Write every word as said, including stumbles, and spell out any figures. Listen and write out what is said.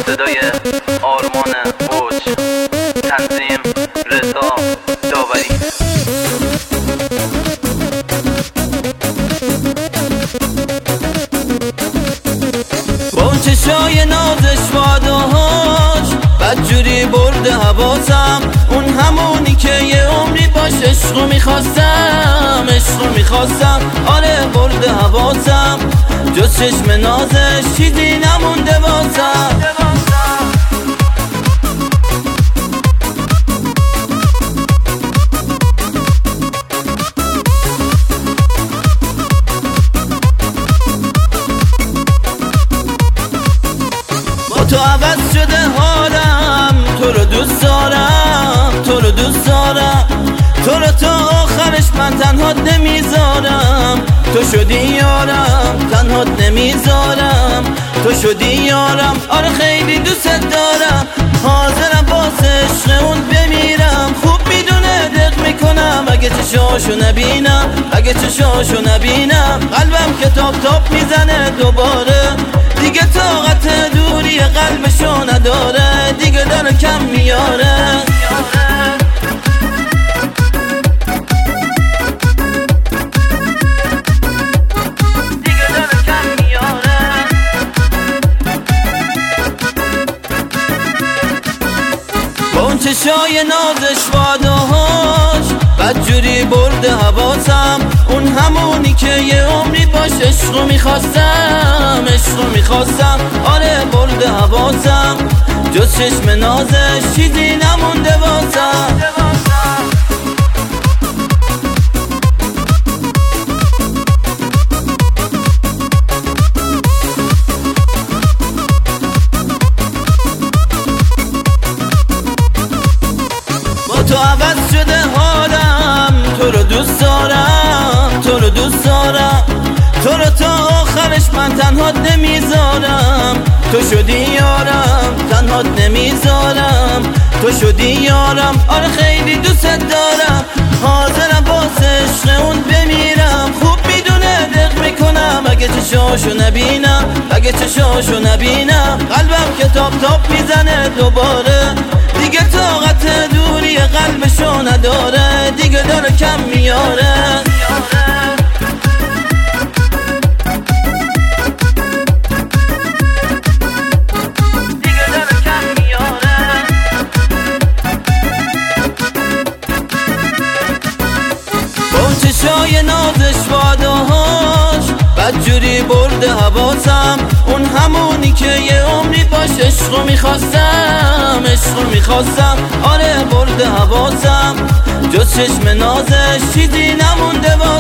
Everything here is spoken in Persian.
صدای آرمان اوج، تنظیم رضا داوری. با اون چشای نازش واداهاش بدجوری برده حواسم، اون همونی که یه عمری باش عشقو میخواستم عشقو میخواستم آره برده حواسم، جز چشم نازش چیزی نمونده واسم. با تو عوض شده حالم، تو رو دوست دارم تو رو دوست دارم تو رو تا آخرش من تنهات نمیذارم، تو شدی یارم تنهات نمیذارم، تو شدی یارم آره خیلی دوست دارم، حاضرم واسه عشق اون بمیرم، خوب میدونه دق میکنم اگه چشاشو نبینم اگه چشاشو نبینم، قلبم که تاپ تاپ میزنه دوباره، دیگه طاقت دوری قلبشو نداره، دیگه داره کم میاره. با اون چشای نازش واداهاش بدجوری برده حواسم، اون همونی که یه عمری باش عشقو میخواستم عشقو میخواستم آره برده حواسم، جز چشم نازش چیزی نمونده واسم. تو عوض شده حالم، تو رو دوست دارم تو رو دوست دارم تو رو تا آخرش من تنهات نمیذارم، تو شدی یارم تنهات نمیذارم، تو شدی یارم آره خیلی دوست دارم، حاضرم واسه عشق اون بمیرم، خوب میدونه دق میکنم اگه چشاشو نبینم اگه چشاشو نبینم، قلبم که تاپ تاپ میزنه دوباره، دیگه طاقت دوری قلبشو نداره، دیگه داره کم میاره. دیگه داره کم میاره. با اون چشای نازش واداهاش بدجوری برده حواسم، اون همونی که یه عمری باش عشقو میخواستم عشقو میخواستم آره برده حواسم، جز چشم نازش چیزی نمونده.